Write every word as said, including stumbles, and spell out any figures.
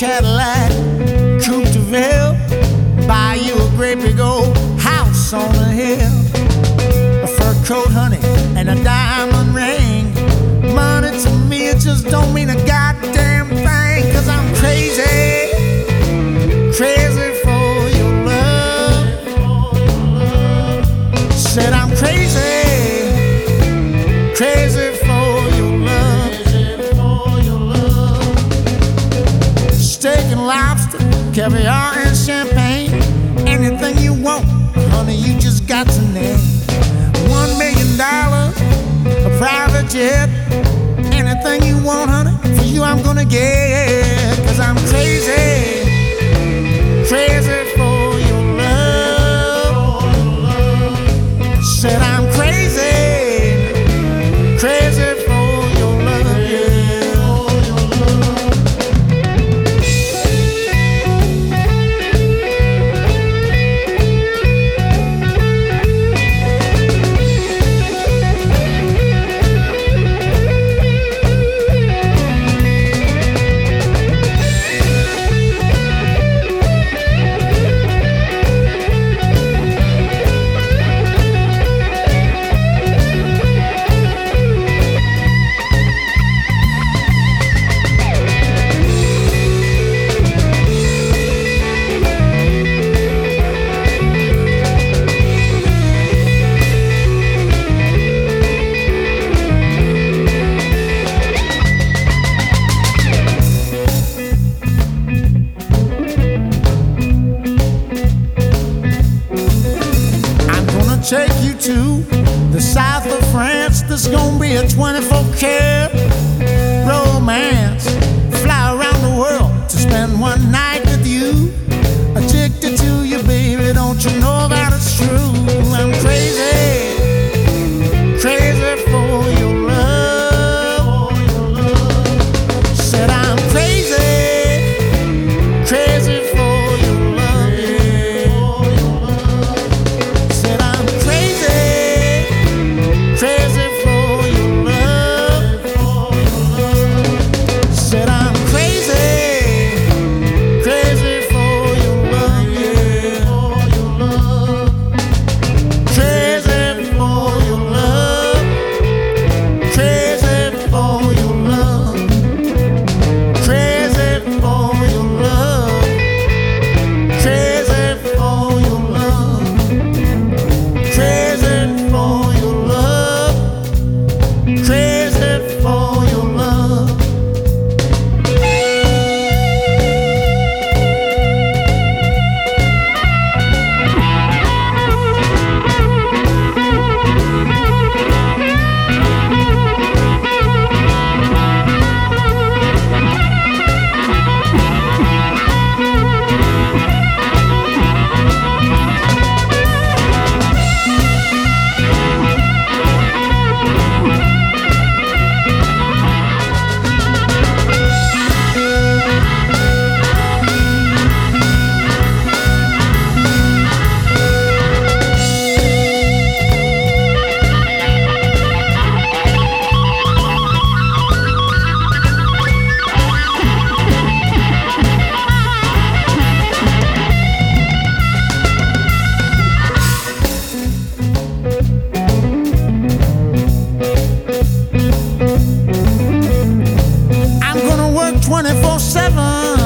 Cadillac, Coupe de Ville, buy you a great big old house on the hill, a fur coat, honey, and a diamond ring. Money to me, it just don't mean a goddamn thing, 'cause I'm crazy, crazy for your love. Said I'm crazy, crazy for your love. Steak and lobster, caviar and champagne, anything you want, honey, you just got to name. One million dollars, a private jet, anything you want, honey, for you I'm gonna get. 'Cause I'm crazy, crazy for your love. Said I'm crazy, crazy for your love, yeah. Take you to the south of France. This gonna be a twenty-four karat romance. Fly around the world to spend one night with you. Addicted to you, baby, don't you know that it's true? I'm crazy, crazy for your love. Said I'm crazy, crazy for your love, yeah. Said I'm crazy, crazy for your love. Said I'm crazy, crazy for your love, yeah. Crazy for your love, crazy for your love, crazy for your love, crazy for your love. Crazy for your love, crazy for your love. I'm gonna work twenty-four seven